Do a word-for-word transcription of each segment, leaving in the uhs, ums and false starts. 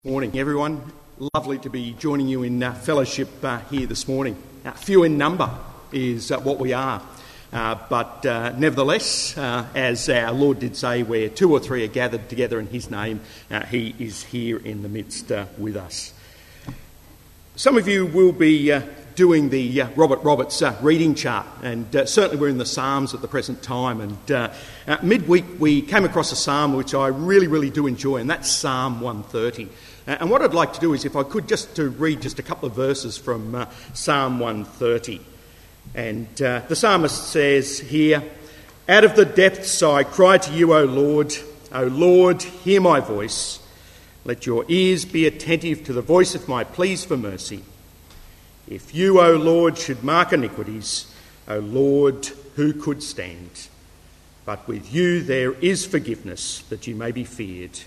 Morning, everyone. Lovely to be joining you in uh, fellowship uh, here this morning. Uh, few in number is uh, what we are, uh, but uh, nevertheless, uh, as our Lord did say, where two or three are gathered together in His name, uh, He is here in the midst uh, with us. Some of you will be uh, doing the uh, Robert Roberts uh, reading chart, and uh, certainly we're in the Psalms at the present time, and uh, uh, midweek we came across a psalm which I really, really do enjoy, and that's Psalm one thirty. And what I'd like to do is, if I could, just to read just a couple of verses from uh, Psalm one thirty. And uh, the psalmist says here, "Out of the depths I cry to you, O Lord. O Lord, hear my voice. Let your ears be attentive to the voice of my pleas for mercy. If you, O Lord, should mark iniquities, O Lord, who could stand? But with you there is forgiveness, that you may be feared.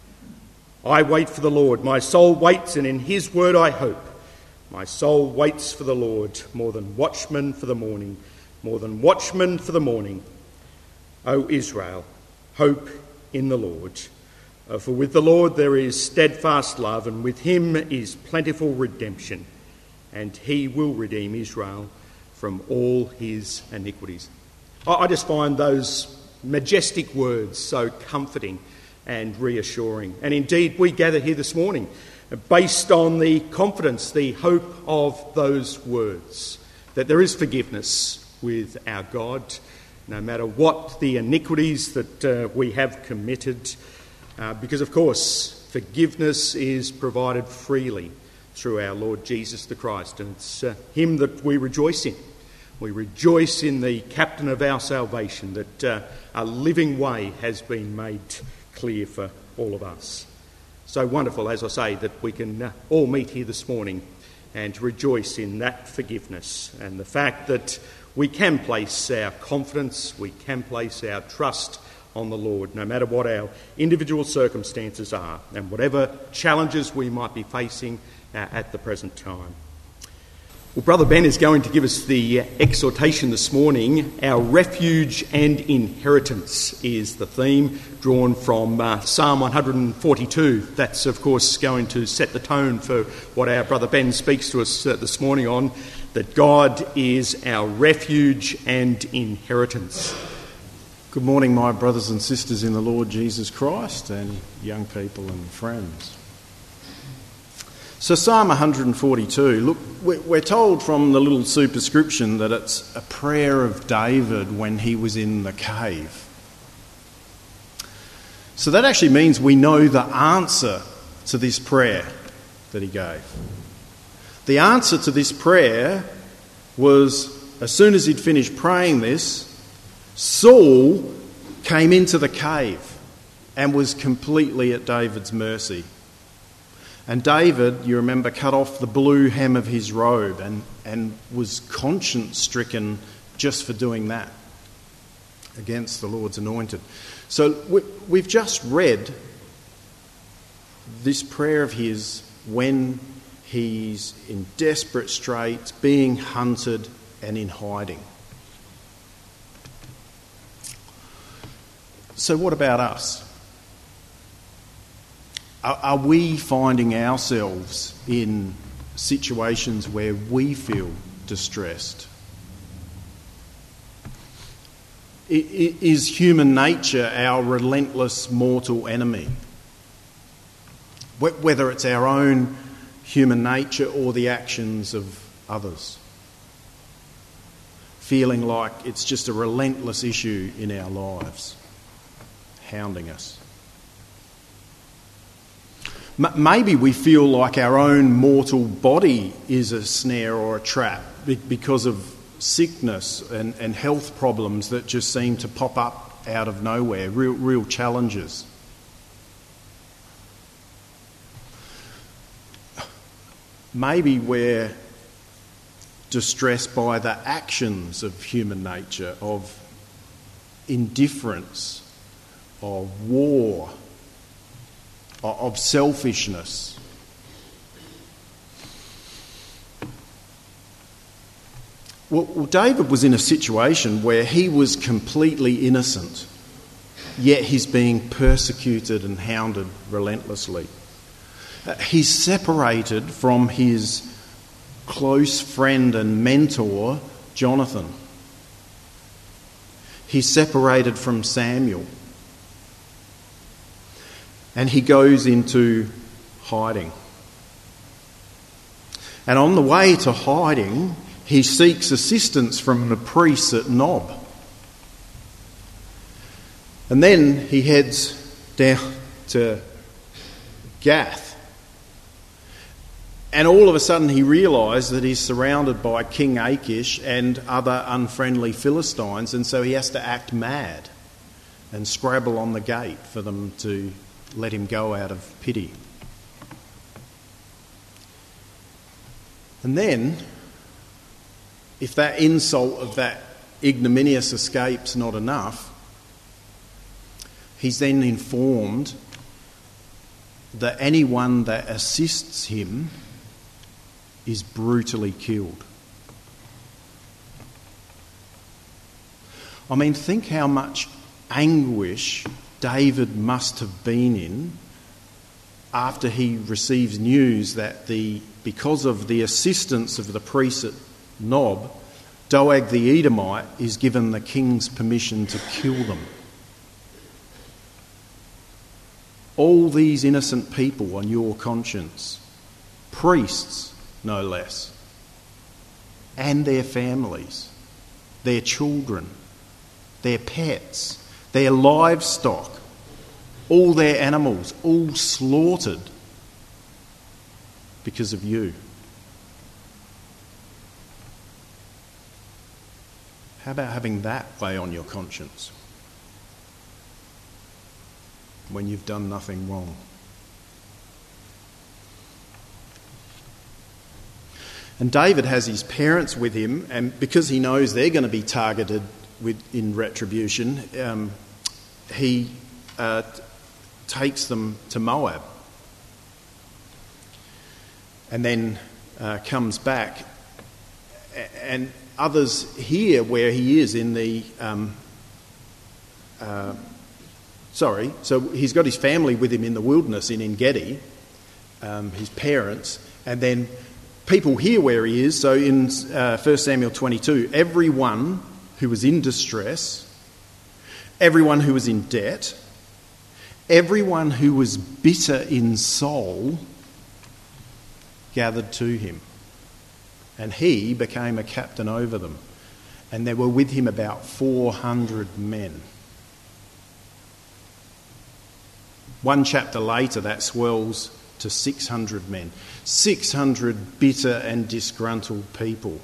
I wait for the Lord, my soul waits, and in his word I hope. My soul waits for the Lord, more than watchmen for the morning, more than watchmen for the morning. O Israel, hope in the Lord. For with the Lord there is steadfast love, and with him is plentiful redemption, and he will redeem Israel from all his iniquities." I just find those majestic words so comforting and reassuring. And indeed, we gather here this morning based on the confidence, the hope of those words, that there is forgiveness with our God, no matter what the iniquities that uh, we have committed, uh, because, of course, forgiveness is provided freely through our Lord Jesus the Christ, and it's uh, him that we rejoice in. We rejoice in the captain of our salvation, that uh, a living way has been made clear for all of us. So wonderful, as I say, that we can uh, all meet here this morning and rejoice in that forgiveness and the fact that we can place our confidence, we can place our trust on the Lord, no matter what our individual circumstances are and whatever challenges we might be facing uh, at the present time. Well, Brother Ben is going to give us the exhortation this morning. Our refuge and inheritance is the theme, drawn from uh, Psalm one forty-two. That's, of course, going to set the tone for what our Brother Ben speaks to us uh, this morning on, that God is our refuge and inheritance. Good morning, my brothers and sisters in the Lord Jesus Christ, and young people and friends. So Psalm one forty-two, look, we're told from the little superscription that it's a prayer of David when he was in the cave. So that actually means we know the answer to this prayer that he gave. The answer to this prayer was, as soon as he'd finished praying this, Saul came into the cave and was completely at David's mercy. And David, you remember, cut off the blue hem of his robe and, and was conscience-stricken just for doing that against the Lord's anointed. So we, we've just read this prayer of his when he's in desperate straits, being hunted and in hiding. So what about us? Are we finding ourselves in situations where we feel distressed? Is human nature our relentless mortal enemy? Whether it's our own human nature or the actions of others. Feeling like it's just a relentless issue in our lives, hounding us. Maybe we feel like our own mortal body is a snare or a trap because of sickness and, and health problems that just seem to pop up out of nowhere, real, real challenges. Maybe we're distressed by the actions of human nature, of indifference, of war, of selfishness. Well, well, David was in a situation where he was completely innocent, yet he's being persecuted and hounded relentlessly. Uh, he's separated from his close friend and mentor, Jonathan. He's separated from Samuel. And he goes into hiding. And on the way to hiding, he seeks assistance from the priests at Nob. And then he heads down to Gath. And all of a sudden he realised that he's surrounded by King Achish and other unfriendly Philistines, and so he has to act mad and scrabble on the gate for them to let him go out of pity. And then, if that insult of that ignominious escape's not enough, he's then informed that anyone that assists him is brutally killed. I mean, think how much anguish David must have been in after he receives news that the because of the assistance of the priest at Nob, Doeg the Edomite is given the king's permission to kill them. All these innocent people on your conscience, priests no less, and their families, their children, their pets, their livestock, all their animals, all slaughtered because of you. How about having that weigh on your conscience when you've done nothing wrong? And David has his parents with him, and because he knows they're going to be targeted with, in retribution, um, he uh, t- takes them to Moab. And then uh, comes back, and others hear where he is in the... Um, uh, sorry, so he's got his family with him in the wilderness in En-gedi, um, his parents, and then people hear where he is. So in uh, First Samuel twenty-two, everyone who was in distress, everyone who was in debt, everyone who was bitter in soul gathered to him, and he became a captain over them, and there were with him about four hundred men. One chapter later, that swells to six hundred men, six hundred bitter and disgruntled people.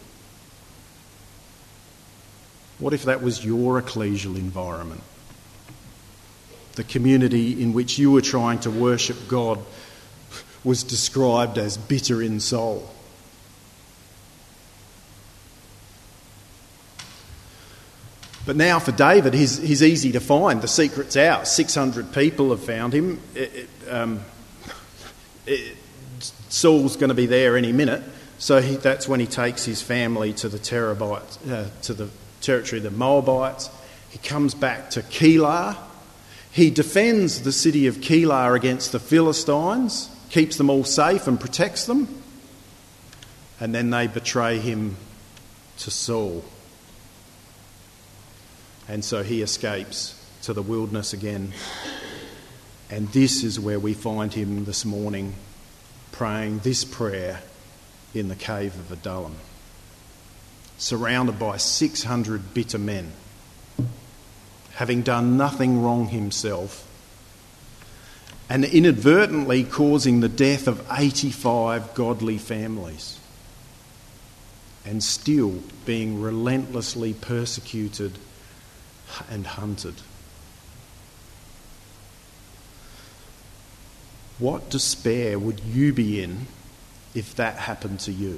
What if that was your ecclesial environment? The community in which you were trying to worship God was described as bitter in soul. But now for David, he's, he's easy to find. The secret's out. six hundred people have found him. It, it, um, it, Saul's going to be there any minute. So he, that's when he takes his family to the Terabites, uh, to the territory of the Moabites. He comes back to Keilah. He defends the city of Keilah against the Philistines, keeps them all safe and protects them. And then they betray him to Saul. And so he escapes to the wilderness again. And this is where we find him this morning, praying this prayer in the cave of Adullam, surrounded by six hundred bitter men, having done nothing wrong himself, and inadvertently causing the death of eighty-five godly families, and still being relentlessly persecuted and hunted. What despair would you be in if that happened to you?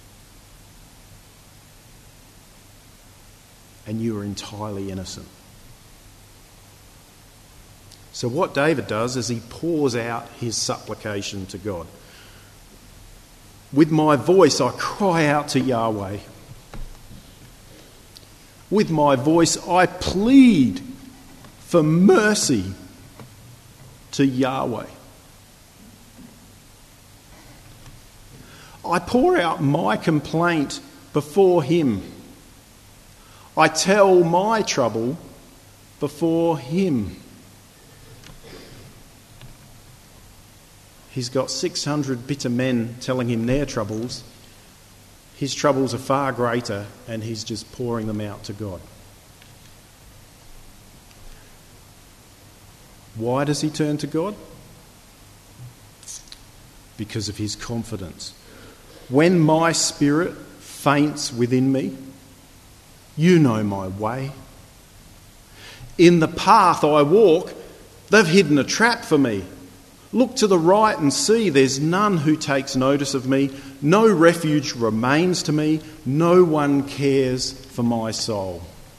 And you were entirely innocent. So what David does is he pours out his supplication to God. With my voice I cry out to Yahweh. With my voice I plead for mercy to Yahweh. I pour out my complaint before him. I tell my trouble before him. He's got six hundred bitter men telling him their troubles. His troubles are far greater, and he's just pouring them out to God. Why does he turn to God? Because of his confidence. When my spirit faints within me, you know my way. In the path I walk, they've hidden a trap for me. Look to the right and see, there's none who takes notice of me. No refuge remains to me. No one cares for my soul.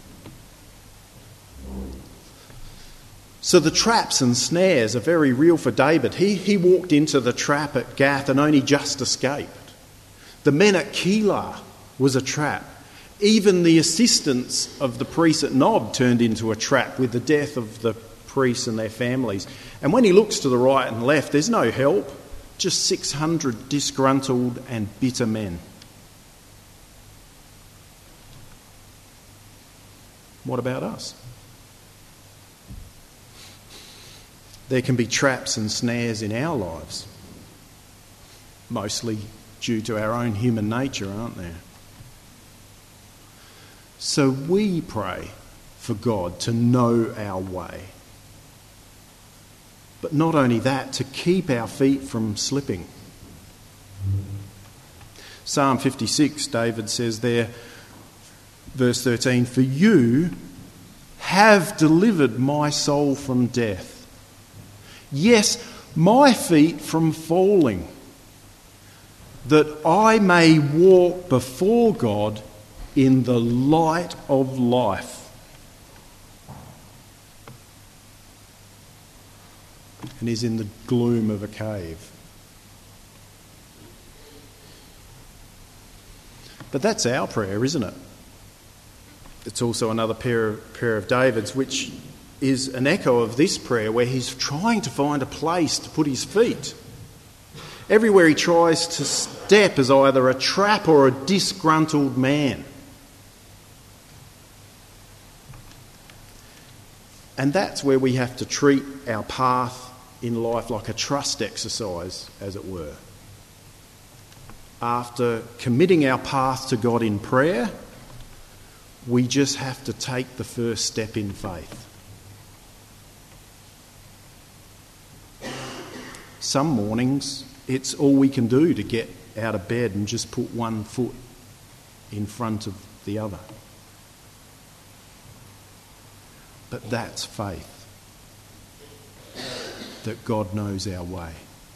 So the traps and snares are very real for David. He, he walked into the trap at Gath and only just escaped. The men at Keilah was a trap. Even the assistants of the priests at Nob turned into a trap with the death of the priests and their families. And when he looks to the right and left, there's no help, just six hundred disgruntled and bitter men. What about us? There can be traps and snares in our lives, mostly due to our own human nature, aren't there? So we pray for God to know our way. But not only that, to keep our feet from slipping. Psalm fifty-six, David says there, verse thirteen, "For you have delivered my soul from death. Yes, my feet from falling, that I may walk before God in the light of life." And he's in the gloom of a cave. But that's our prayer, isn't it? It's also another prayer, prayer of David's, which is an echo of this prayer, where he's trying to find a place to put his feet. Everywhere he tries to step is either a trap or a disgruntled man. And that's where we have to treat our path in life like a trust exercise, as it were. After committing our path to God in prayer, we just have to take the first step in faith. Some mornings, it's all we can do to get out of bed and just put one foot in front of the other. But that's faith, that God knows our way.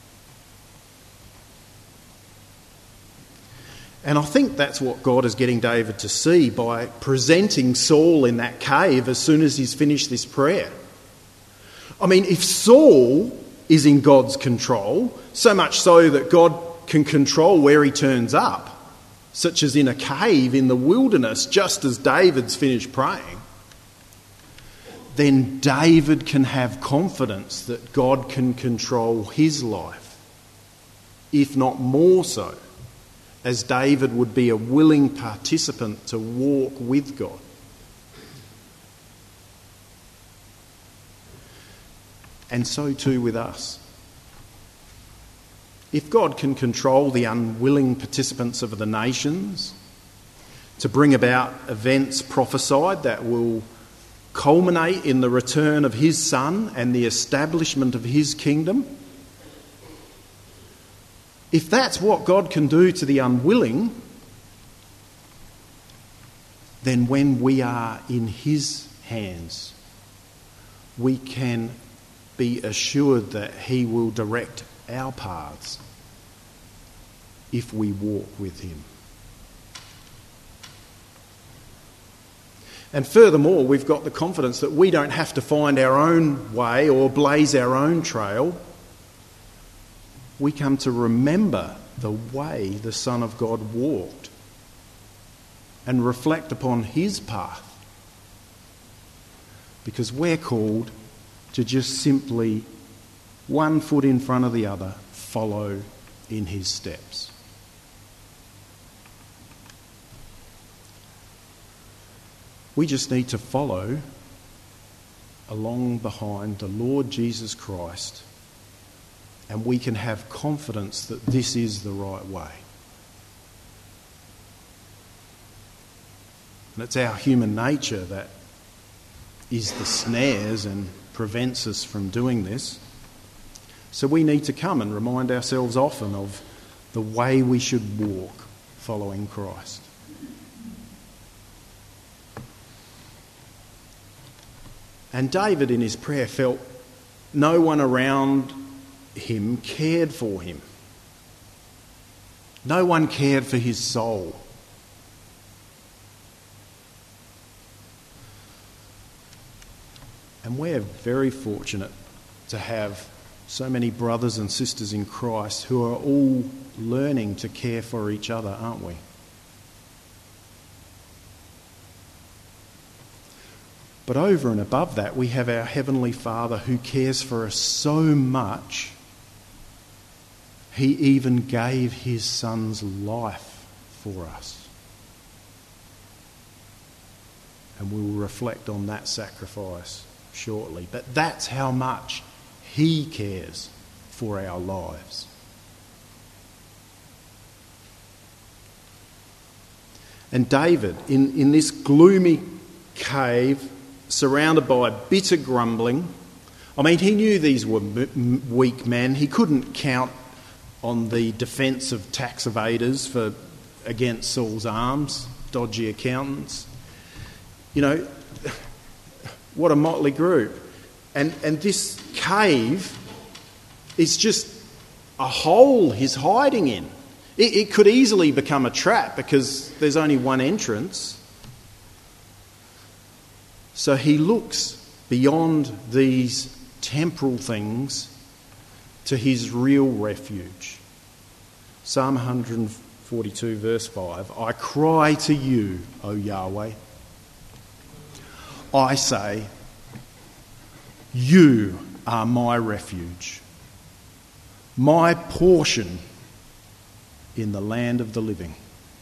And I think that's what God is getting David to see by presenting Saul in that cave as soon as he's finished this prayer. I mean, if Saul is in God's control, so much so that God can control where he turns up, such as in a cave in the wilderness, just as David's finished praying, then David can have confidence that God can control his life, if not more so, as David would be a willing participant to walk with God. And so too with us. If God can control the unwilling participants of the nations to bring about events prophesied that will culminate in the return of his Son and the establishment of his kingdom, if that's what God can do to the unwilling, then when we are in his hands, we can be assured that he will direct our paths if we walk with him. And furthermore, we've got the confidence that we don't have to find our own way or blaze our own trail. We come to remember the way the Son of God walked and reflect upon his path, because we're called to just simply, one foot in front of the other, follow in his steps. We just need to follow along behind the Lord Jesus Christ, and we can have confidence that this is the right way. And it's our human nature that is the snares and prevents us from doing this. So we need to come and remind ourselves often of the way we should walk following Christ. And David in his prayer felt no one around him cared for him. No one cared for his soul. And we're very fortunate to have so many brothers and sisters in Christ who are all learning to care for each other, aren't we? But over and above that, we have our Heavenly Father who cares for us so much, he even gave his Son's life for us. And we'll reflect on that sacrifice shortly. But that's how much he cares for our lives. And David, in, in this gloomy cave, surrounded by bitter grumbling, I mean, he knew these were m- weak men. He couldn't count on the defence of tax evaders for against Saul's arms, dodgy accountants. You know, what a motley group. And and this cave is just a hole he's hiding in. It, it could easily become a trap because there's only one entrance. So he looks beyond these temporal things to his real refuge. Psalm one forty-two verse five, I cry to you, O Yahweh. I say, you are my refuge, my portion in the land of the living.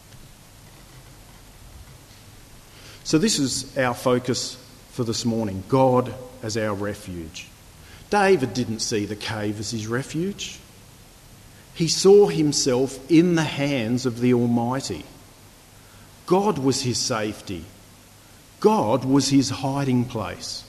So this is our focus for this morning, God as our refuge. David didn't see the cave as his refuge. He saw himself in the hands of the Almighty. God was his safety. God was his hiding place.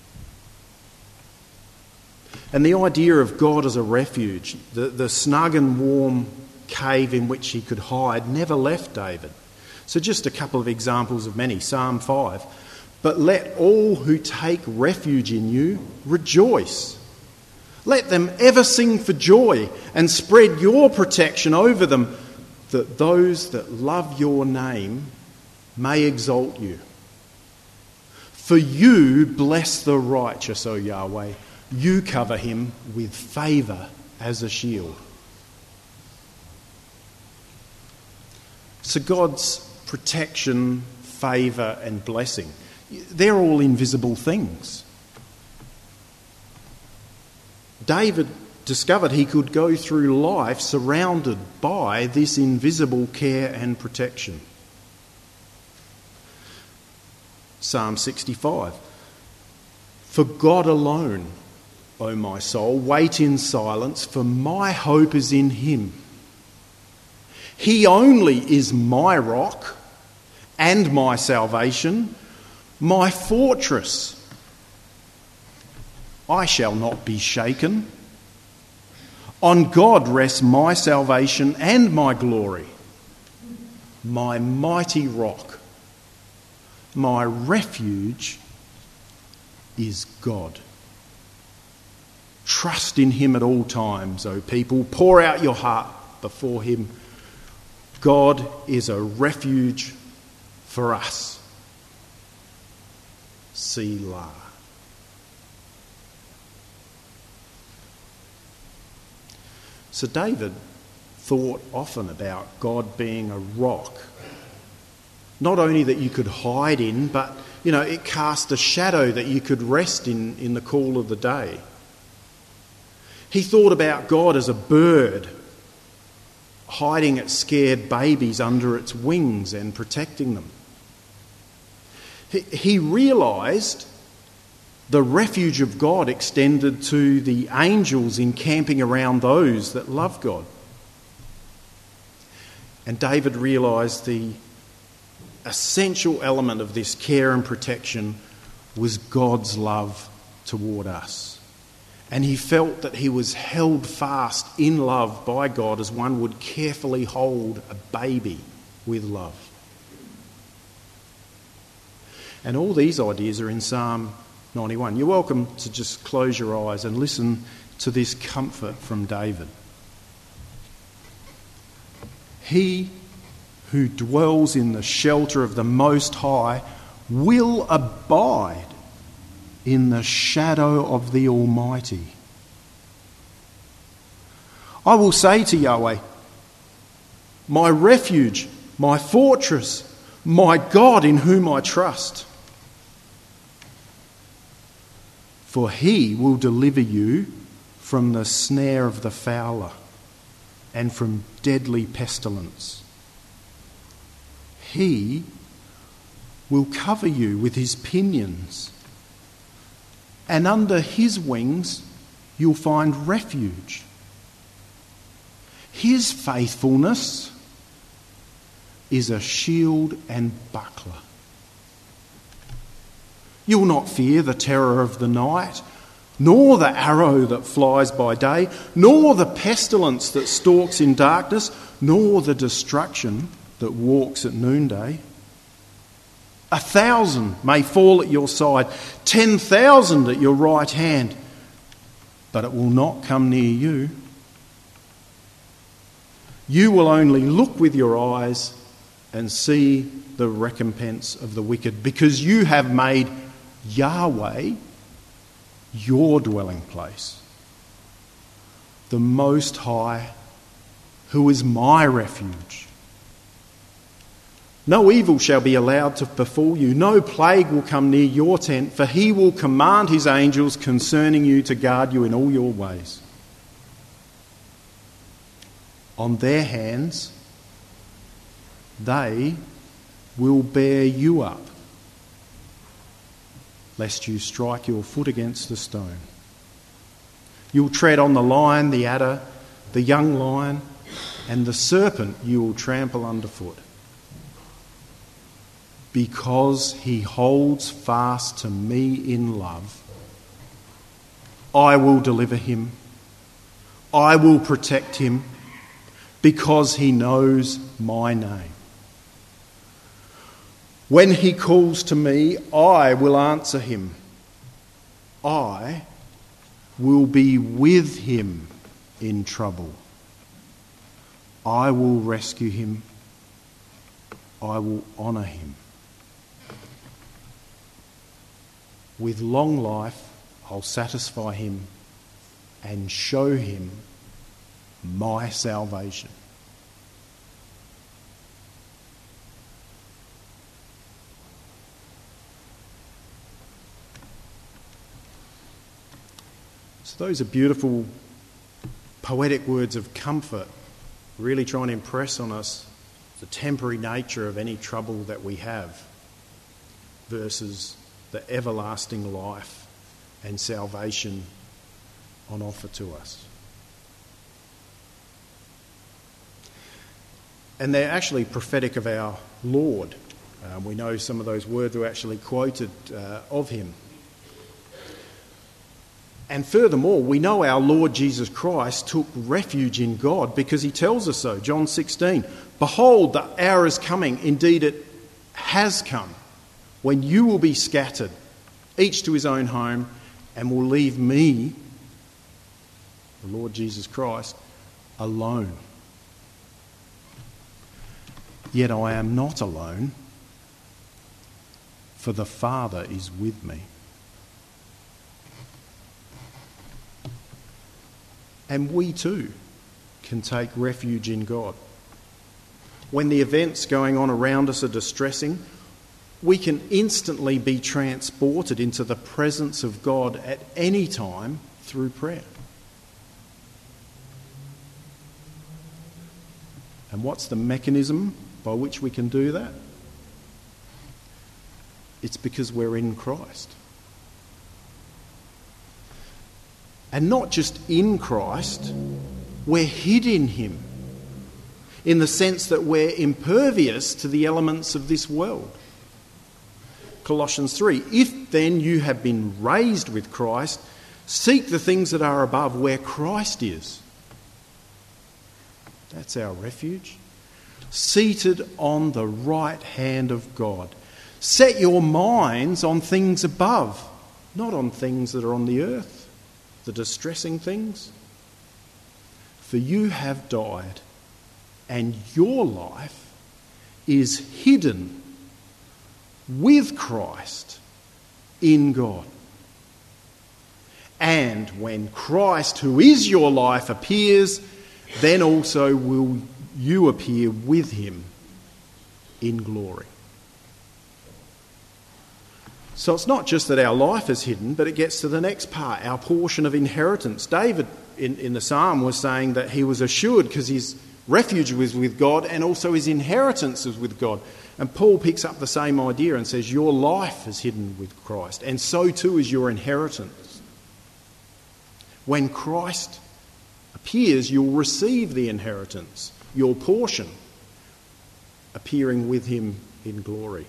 And the idea of God as a refuge, the, the snug and warm cave in which he could hide, never left David. So just a couple of examples of many. Psalm five. But let all who take refuge in you rejoice. Let them ever sing for joy and spread your protection over them, that those that love your name may exalt you. For you bless the righteous, O Yahweh. You cover him with favour as a shield. So God's protection, favour and blessing, they're all invisible things. David discovered he could go through life surrounded by this invisible care and protection. Psalm sixty-five. For God alone, O my soul, wait in silence, for my hope is in him. He only is my rock and my salvation, my fortress. I shall not be shaken. On God rests my salvation and my glory, my mighty rock. My refuge is God. Trust in him at all times, O people. Pour out your heart before him. God is a refuge for us. Selah. So David thought often about God being a rock. Not only that you could hide in, but, you know, it cast a shadow that you could rest in in the cool of the day. He thought about God as a bird hiding its scared babies under its wings and protecting them. He, he realised the refuge of God extended to the angels encamping around those that love God. And David realised the essential element of this care and protection was God's love toward us. And he felt that he was held fast in love by God as one would carefully hold a baby with love. And all these ideas are in Psalm ninety-one. You're welcome to just close your eyes and listen to this comfort from David. He who dwells in the shelter of the Most High will abide in the shadow of the Almighty. I will say to Yahweh, my refuge, my fortress, my God in whom I trust. For he will deliver you from the snare of the fowler and from deadly pestilence. He will cover you with his pinions, and under his wings you'll find refuge. His faithfulness is a shield and buckler. You'll not fear the terror of the night, nor the arrow that flies by day, nor the pestilence that stalks in darkness, nor the destruction that walks at noonday. A thousand may fall at your side, ten thousand at your right hand, but it will not come near you. You will only look with your eyes and see the recompense of the wicked, because you have made Yahweh your dwelling place, the Most High, who is my refuge. No evil shall be allowed to befall you, no plague will come near your tent, for he will command his angels concerning you to guard you in all your ways. On their hands they will bear you up, lest you strike your foot against a stone. You'll tread on the lion, the adder, the young lion, and the serpent you will trample underfoot. Because he holds fast to me in love, I will deliver him. I will protect him, because he knows my name. When he calls to me, I will answer him. I will be with him in trouble. I will rescue him. I will honour him. With long life, I'll satisfy him and show him my salvation. So those are beautiful, poetic words of comfort, really trying to impress on us the temporary nature of any trouble that we have versus the everlasting life and salvation on offer to us. And they're actually prophetic of our Lord. Um, we know some of those words were actually quoted uh, of him. And furthermore, we know our Lord Jesus Christ took refuge in God because he tells us so. John sixteen, behold, the hour is coming, indeed it has come, when you will be scattered, each to his own home, and will leave me, the Lord Jesus Christ, alone. Yet I am not alone, for the Father is with me. And we too can take refuge in God. When the events going on around us are distressing, we can instantly be transported into the presence of God at any time through prayer. And what's the mechanism by which we can do that? It's because we're in Christ. And not just in Christ, we're hid in him, in the sense that we're impervious to the elements of this world. Colossians three, if then you have been raised with Christ, seek the things that are above where Christ is. That's our refuge. Seated on the right hand of God. Set your minds on things above, not on things that are on the earth, the distressing things. For you have died, and your life is hidden with Christ in God. And when Christ, who is your life, appears, then also will you appear with him in glory. So it's not just that our life is hidden, but it gets to the next part, our portion of inheritance. David in, in the psalm was saying that he was assured because his refuge was with God and also his inheritance was with God. And Paul picks up the same idea and says, your life is hidden with Christ, and so too is your inheritance. When Christ appears, you'll receive the inheritance, your portion, appearing with him in glory.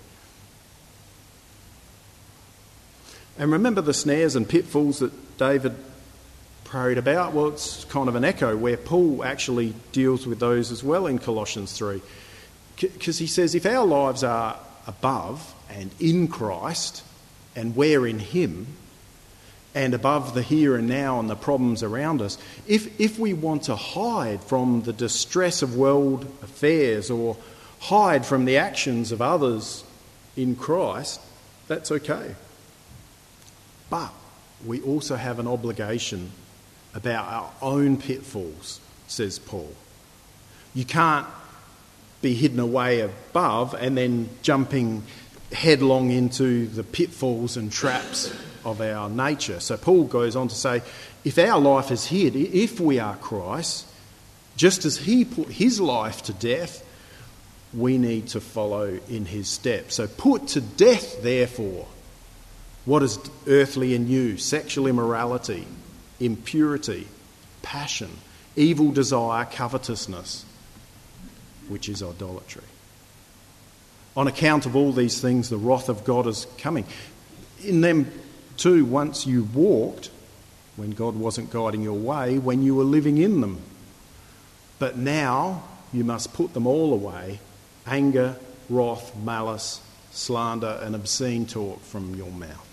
And remember the snares and pitfalls that David prayed about? Well, it's kind of an echo where Paul actually deals with those as well in Colossians three. Because he says if our lives are above and in Christ, and we're in him, and above the here and now and the problems around us, if, if we want to hide from the distress of world affairs or hide from the actions of others in Christ, that's okay. But we also have an obligation about our own pitfalls, says Paul. You can't be hidden away above and then jumping headlong into the pitfalls and traps of our nature. So Paul goes on to say, if our life is hid, if we are Christ, just as he put his life to death, we need to follow in his steps. So put to death, therefore, what is earthly in you: sexual immorality, impurity, passion, evil desire, covetousness, which is idolatry. On account of all these things, the wrath of God is coming. In them too, once you walked, when God wasn't guiding your way, when you were living in them. But now you must put them all away: anger, wrath, malice, slander, and obscene talk from your mouth.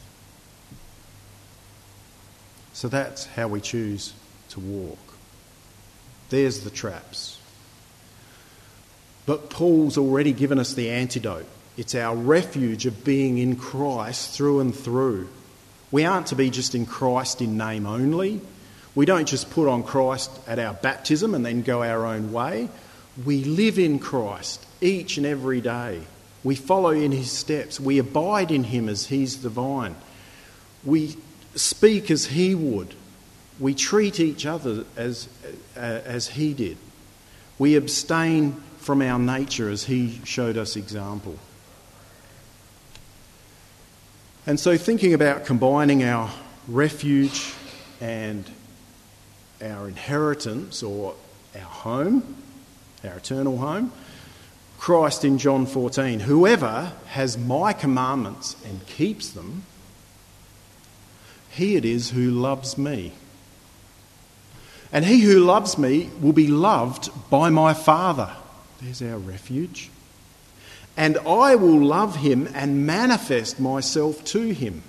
So that's how we choose to walk. There's the traps. But Paul's already given us the antidote. It's our refuge of being in Christ through and through. We aren't to be just in Christ in name only. We don't just put on Christ at our baptism and then go our own way. We live in Christ each and every day. We follow in his steps. We abide in him as he's the vine. We speak as he would. We treat each other as, uh, as he did. We abstain from our nature as he showed us example. And so thinking about combining our refuge and our inheritance, or our home, our eternal home, Christ in John fourteen, whoever has my commandments and keeps them, he it is who loves me. And he who loves me will be loved by my Father. There's our refuge. And I will love him and manifest myself to him.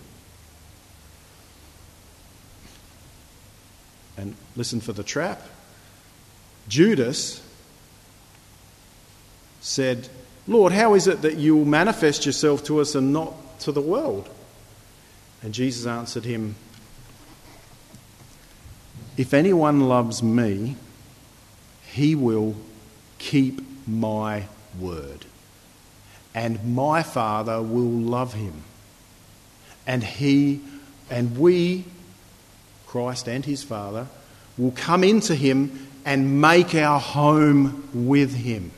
And listen for the trap. Judas said, Lord, how is it that you will manifest yourself to us and not to the world? And Jesus answered him, if anyone loves me, he will keep my word. And my Father will love him. And he and we, Christ and his Father, will come into him and make our home with him.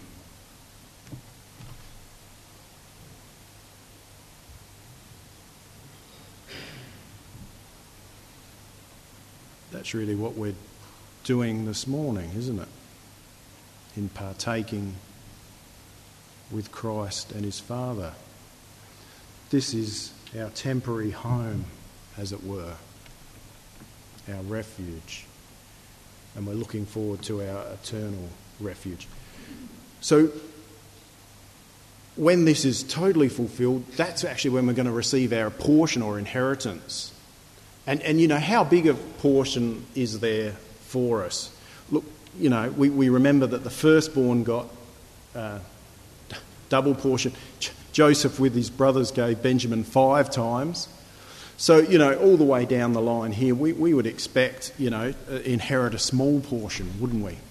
That's really what we're doing this morning, isn't it? In partaking with Christ and his Father. This is our temporary home, as it were, our refuge. And we're looking forward to our eternal refuge. So, when this is totally fulfilled, that's actually when we're going to receive our portion or inheritance. And, and you know, how big a portion is there for us? Look, you know, we, we remember that the firstborn got uh, double portion. J- Joseph with his brothers gave Benjamin five times. So, you know, all the way down the line here, we, we would expect, you know, uh, inherit a small portion, wouldn't we?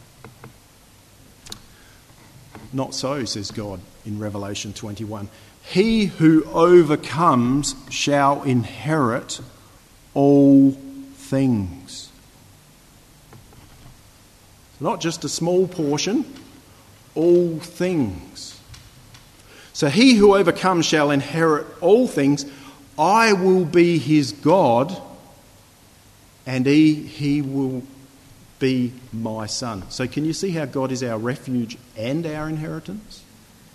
Not so, says God in Revelation twenty-one. He who overcomes shall inherit all things. Not just a small portion, all things. So he who overcomes shall inherit all things. I will be his God, and he, he will be my son. So can you see how God is our refuge and our inheritance?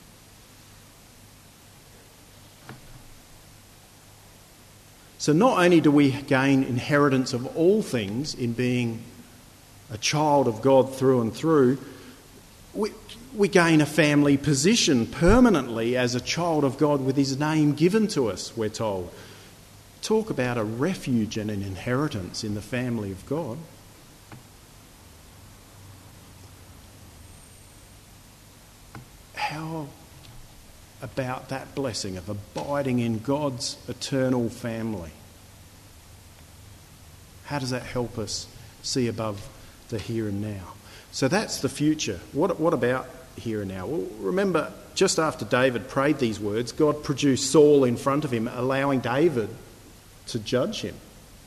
So not only do we gain inheritance of all things in being a child of God through and through, we, we gain a family position permanently as a child of God with his name given to us, we're told. Talk about a refuge and an inheritance in the family of God. How about that blessing of abiding in God's eternal family? How does that help us see above the here and now? So that's the future. What, what about here and now? Well, remember, just after David prayed these words, God produced Saul in front of him, allowing David to judge him.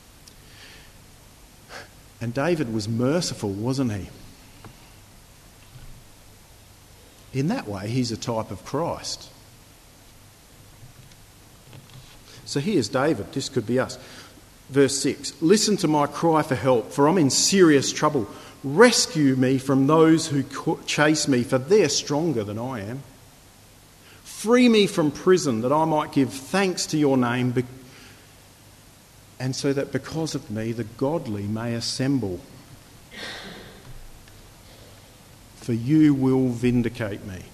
And David was merciful, wasn't he? In that way, he's a type of Christ. So here's David. This could be us. Verse six. Listen to my cry for help, for I'm in serious trouble. Rescue me from those who chase me, for they're stronger than I am. Free me from prison, that I might give thanks to your name, and so that because of me the godly may assemble. For you will vindicate me.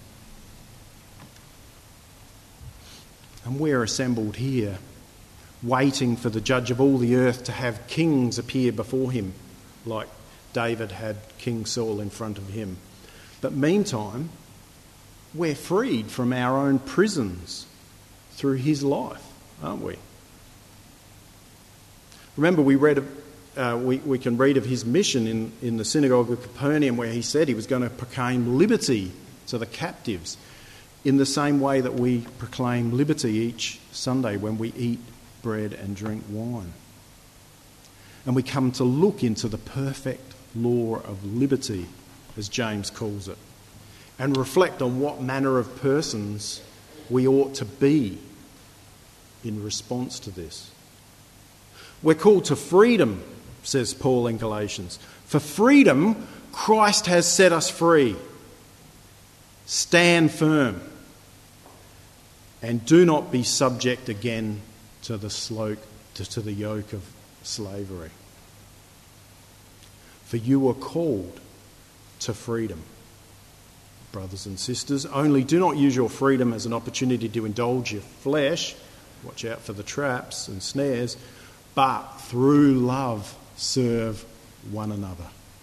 And we're assembled here, waiting for the judge of all the earth to have kings appear before him, like David had King Saul in front of him. But meantime, we're freed from our own prisons through his life, aren't we? Remember, we read of, uh, we, we can read of his mission in, in the synagogue of Capernaum, where he said he was going to proclaim liberty to the captives in the same way that we proclaim liberty each Sunday when we eat bread and drink wine. And we come to look into the perfect law of liberty, as James calls it, and reflect on what manner of persons we ought to be in response to this. We're called to freedom, says Paul in Galatians. For freedom, Christ has set us free. Stand firm and do not be subject again to the slope, to, to the yoke of slavery. For you are called to freedom, brothers and sisters. Only do not use your freedom as an opportunity to indulge your flesh. Watch out for the traps and snares. But through love serve one another.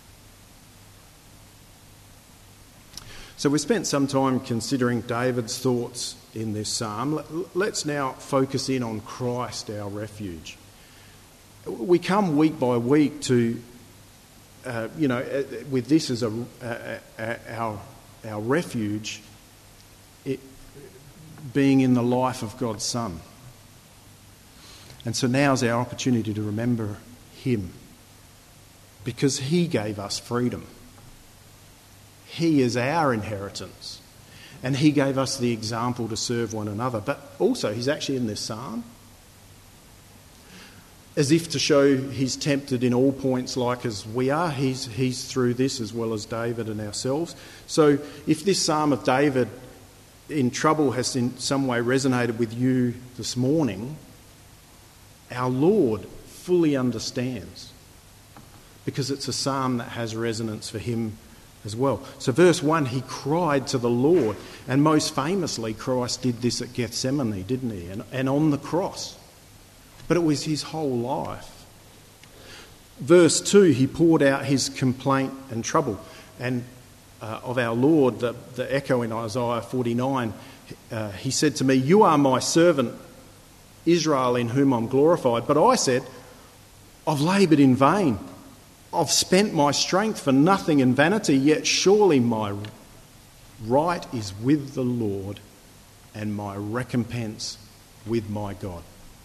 So we spent some time considering David's thoughts in this psalm. Let's now focus in on Christ, our refuge. We come week by week to, uh, you know, with this as a, a, a, our, our refuge, it, being in the life of God's Son. And so now's our opportunity to remember him, because he gave us freedom. He is our inheritance, and he gave us the example to serve one another. But also, he's actually in this psalm. as if to show he's tempted in all points like as we are. He's, he's through this as well as David and ourselves. So if this Psalm of David in trouble has in some way resonated with you this morning, our Lord fully understands, because it's a psalm that has resonance for him as well. So verse one, he cried to the Lord, and most famously Christ did this at Gethsemane, didn't he? And, and on the cross. But it was his whole life. Verse two, he poured out his complaint and trouble. And uh, of our Lord, the, the echo in Isaiah forty-nine, uh, he said to me, "You are my servant, Israel, in whom I'm glorified." But I said, "I've laboured in vain. I've spent my strength for nothing in vanity, yet surely my right is with the Lord and my recompense with my God."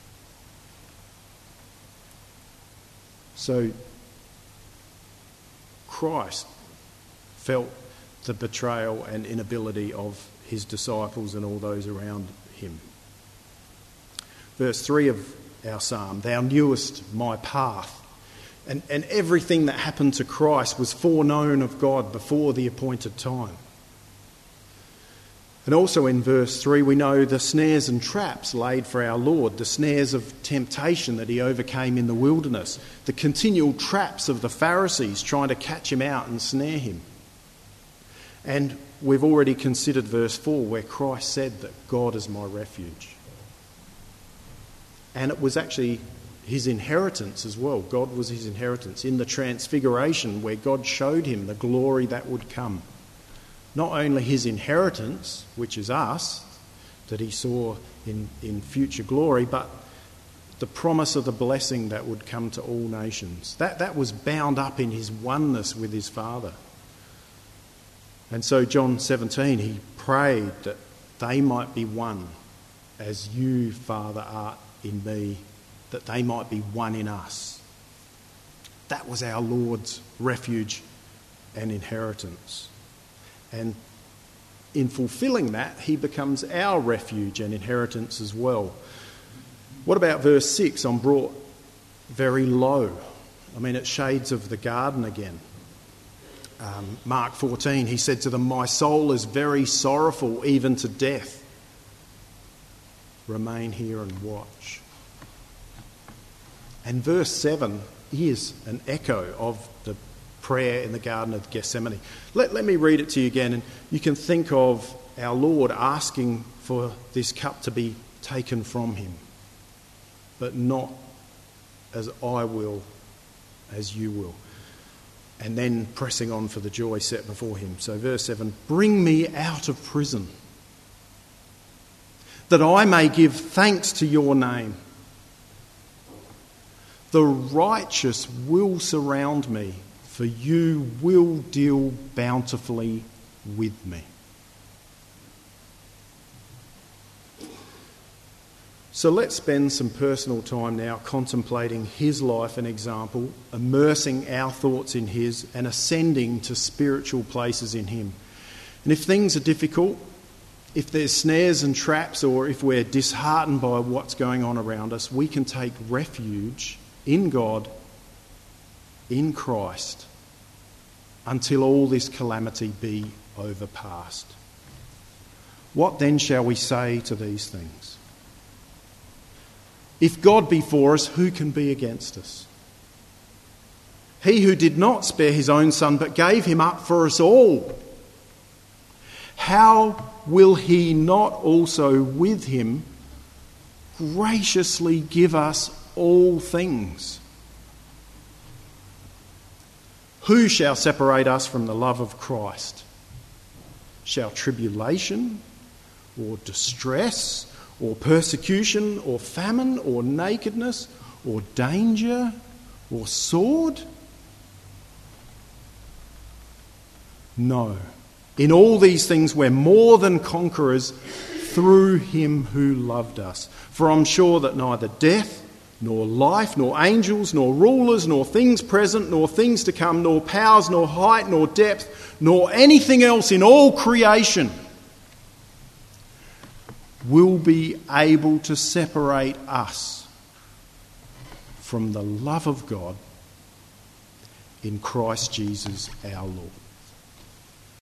So Christ felt the betrayal and inability of his disciples and all those around him. Verse three of our psalm, "Thou knewest my path." And, and everything that happened to Christ was foreknown of God before the appointed time. And also in verse three, we know the snares and traps laid for our Lord, the snares of temptation that he overcame in the wilderness, the continual traps of the Pharisees trying to catch him out and snare him. And we've already considered verse four, where Christ said that God is my refuge. And it was actually his inheritance as well. God was his inheritance in the transfiguration, where God showed him the glory that would come. Not only his inheritance, which is us, that he saw in, in future glory, but the promise of the blessing that would come to all nations. That, that was bound up in his oneness with his Father. And so John seventeen, he prayed that they might be one as you, Father, art in me, that they might be one in us. That was our Lord's refuge and inheritance. And in fulfilling that, he becomes our refuge and inheritance as well. What about verse six? I'm brought very low. I mean, it's shades of the garden again. Um, Mark fourteen, he said to them, "My soul is very sorrowful, even to death. Remain here and watch." And verse seven is an echo of the prayer in the Garden of Gethsemane. Let, let me read it to you again, and you can think of our Lord asking for this cup to be taken from him, but not as I will, as you will. And then pressing on for the joy set before him. So verse seven, "Bring me out of prison, that I may give thanks to your name. The righteous will surround me, for you will deal bountifully with me." So let's spend some personal time now contemplating his life and example, immersing our thoughts in his and ascending to spiritual places in him. And if things are difficult, if there's snares and traps, or if we're disheartened by what's going on around us, we can take refuge in God, in Christ, until all this calamity be overpast. What then shall we say to these things? If God be for us, who can be against us? He who did not spare his own son, but gave him up for us all, how will he not also with him graciously give us all things? Who shall separate us from the love of Christ? Shall tribulation, or distress, or persecution, or famine, or nakedness, or danger, or sword? No. In all these things we're more than conquerors through him who loved us. For I'm sure that neither death, nor life, nor angels, nor rulers, nor things present, nor things to come, nor powers, nor height, nor depth, nor anything else in all creation will be able to separate us from the love of God in Christ Jesus our Lord.